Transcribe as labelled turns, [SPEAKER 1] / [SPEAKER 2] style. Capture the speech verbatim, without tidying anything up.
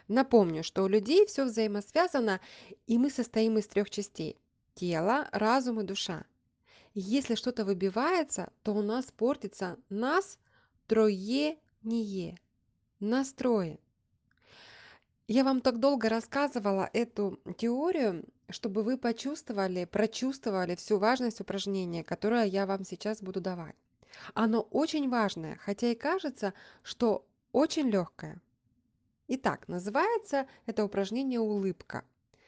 [SPEAKER 1] Напомню, что у людей все взаимосвязано, и мы состоим из трех частей – тело, разум и душа. Если что-то выбивается, то у нас портится нас троение, настрое. Я вам так долго рассказывала эту теорию, чтобы вы почувствовали, прочувствовали всю важность упражнения, которое я вам сейчас буду давать. Оно очень важное, хотя и кажется, что очень легкое. Итак, называется это упражнение улыбка.